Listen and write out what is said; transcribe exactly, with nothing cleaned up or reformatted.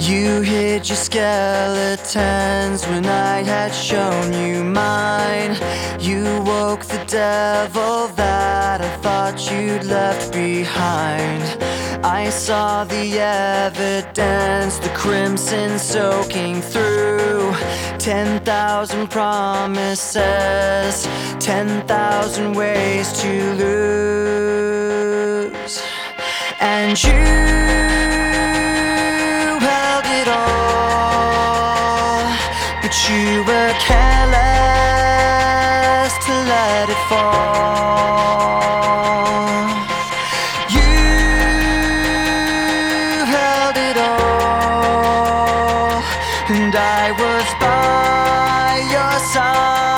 You hid your skeletons when I had shown you mine. You woke the devil that I thought you'd left behind. I saw the evidence, the crimson soaking through. Ten thousand promises, ten thousand ways to lose. And you held it all, but you were careless to let it fall. You held it all, and I was by your side.